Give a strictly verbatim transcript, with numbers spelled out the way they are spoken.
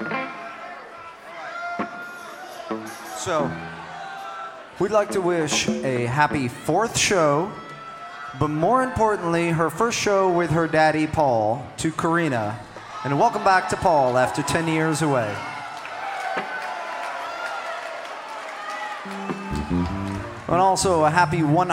So, we'd like to wish a happy fourth show, but more importantly, her first show with her daddy, Paul, to Karina. And welcome back to Paul after ten years away. And also a happy one